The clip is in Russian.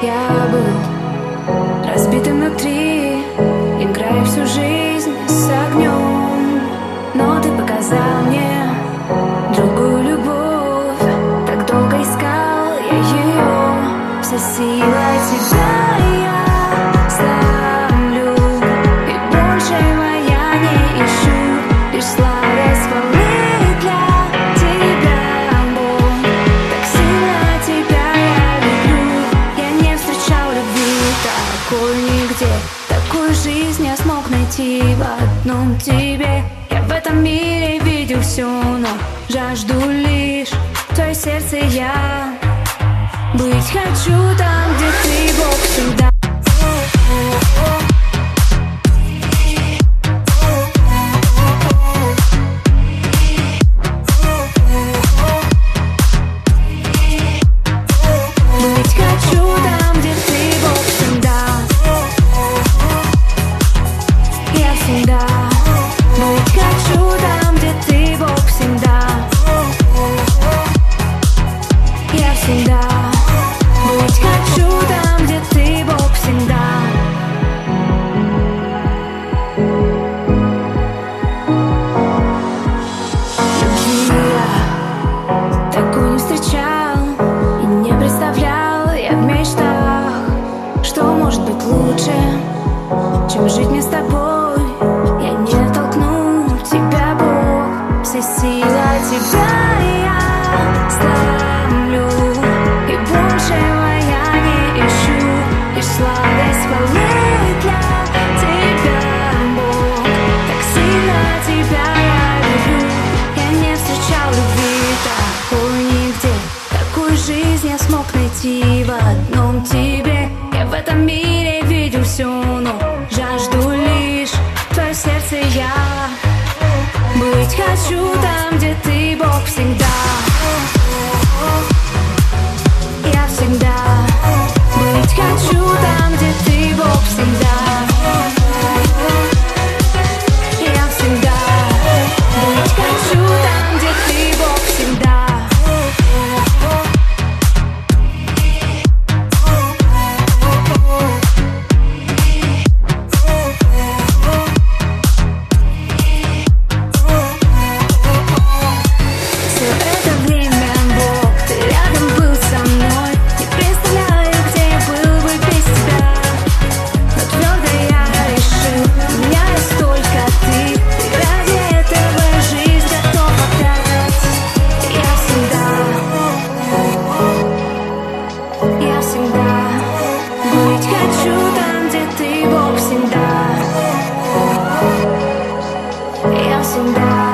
Я был разбитым внутри, играя всю жизнь с огнем. Но ты показал мне другую любовь. Так долго искал я ее, вся сила тебя я славлю, и больше моя не ищу, лишь сладость хвалы для тебя, Бог. Так сильно тебя я люблю, я не встречал любви такой нигде. Такую жизнь я смог найти в одном тебе. Я в этом мире видел все, но жажду лишь твое сердце я. Быть хочу там, где ты, Бог, всегда. Быть хочу там, где ты, Бог, всегда. Я всегда. Быть хочу там, где ты, Бог, всегда. Я всегда. Быть хочу там, где ты, Бог, всегда. Любви я такой не встречал и не представлял я в мечтах, что может быть лучше, чем жить мне с тобой. Я не толкну тебя, Бог, вся сила тебя я славлю, и больше моя не ищу, лишь сладость хвалы для тебя, Бог. Так сильно тебя я люблю, я не встречал любви такой нигде. Такую жизнь я смог найти в одном тебе. Я в этом мире видел все, но жажду лишь твое сердце я. Быть хочу там, где ты, Бог, всегда. Я всегда. Быть хочу там, где ты, Бог, всегда. Я всегда. Быть хочу там, где ты, Бог, всегда. Все это время, Бог, ты рядом был со мной. Не представляю, где я был бы без тебя. Но твердо я решил, у меня есть только ты. И ради этого жизнь готов отдать. Я всегда. Я всегда. Быть хочу там, где ты, Бог, всегда. Я всегда.